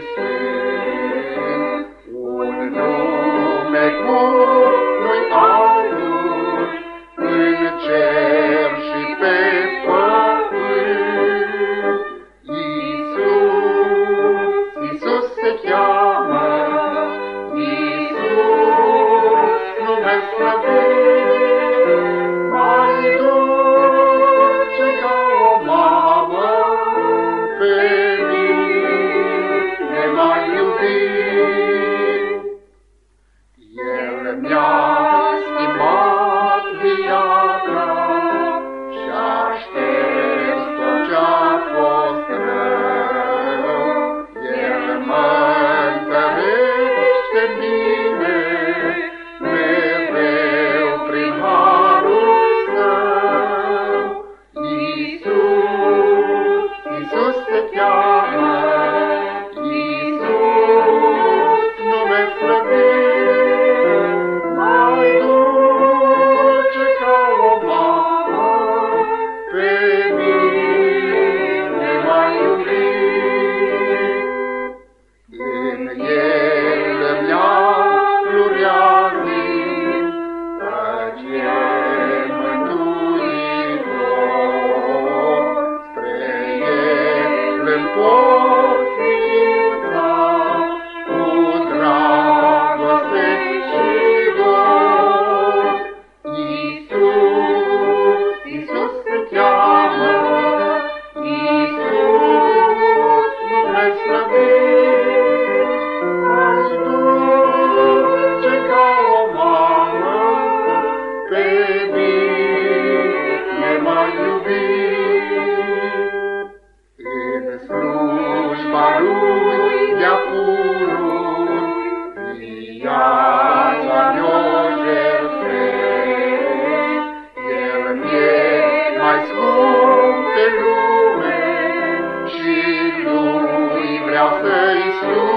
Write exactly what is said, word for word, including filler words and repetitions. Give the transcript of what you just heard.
sfânt, un nume cum nu-i altul, în cer și pe pământ. Iisus, Iisus se cheamă, Iisus, nume slăvit, mai dulce ca o mamă, pe mine m-a iubit. El mi-a schimbat viața și-a șters tot ce-a fost rău. El mă întărește bine, mereu prin harul său. Iisus, Iisus te cheamă, Iisus, nume slăvit, mai dulce ca o mamă, pe mine m-a iubit. În El mi-a flureazit, căci e mântuitor, spre El îmi pot ființa, cu dragoste și dor. Iisus, Iisus te cheamă, Iisus, nume slăvit, mai dulce ca o mamă, pe mine m-a iubit. În slujba Lui de-a pururi, viața mi-o jertfesc. El mi-e mai scump pe lume și Lui vreau să-i slujesc.